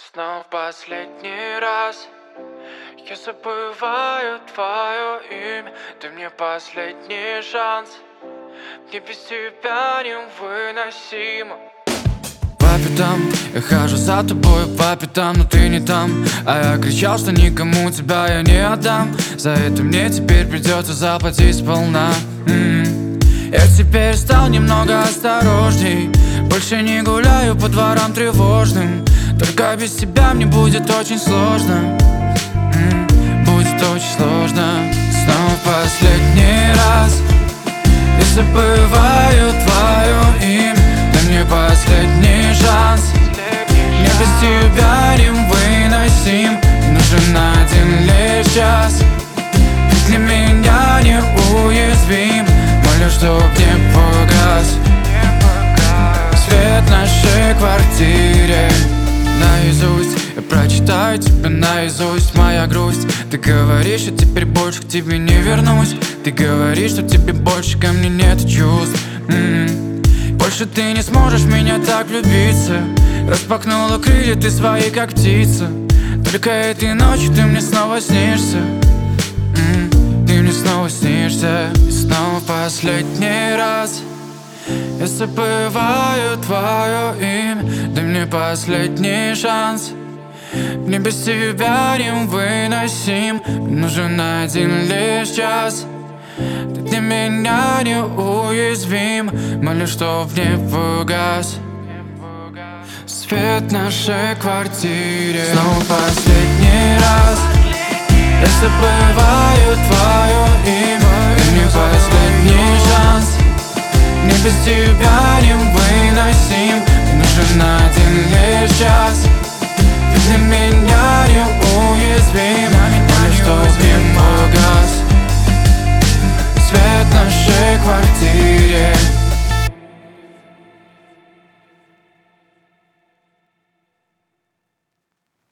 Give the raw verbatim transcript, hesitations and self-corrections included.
Снова в последний раз я забываю твое имя. Ты мне последний шанс, мне без тебя невыносимо. По пятам, я хожу за тобой по пятам, но ты не там. А я кричал, что никому тебя я не отдам. За это мне теперь придется заплатить сполна. М-м. Я теперь стал немного осторожней, больше не гуляю по дворам тревожным. Только без тебя мне будет очень сложно. М-м. Будет очень сложно. Снова последний раз я забываю твое имя. Дай мне последний шанс, мне без тебя невыносим. Нужен один лишь час, ты для меня неуязвим. Молю, чтоб не погас свет в нашей квартире. Наизусть я прочитаю тебя наизусть, моя грусть. Ты говоришь, что теперь больше к тебе не вернусь. Ты говоришь, что тебе больше ко мне нет чувств. М-м. Больше ты не сможешь меня так влюбиться. Распахнула крылья ты свои, как птица. Только этой ночью ты мне снова снишься. М-м. Ты мне снова снишься. И снова последний раз я забываю твое имя. Дай мне последний шанс, мне без тебя невыносим. Нужен один лишь час, ты для меня неуязвим. Молю, чтоб не погас свет в нашей квартире. Снова последний раз я забываю твое имя. Дай мне последний шанс, мне без тебя невыносим. Нужен один лишь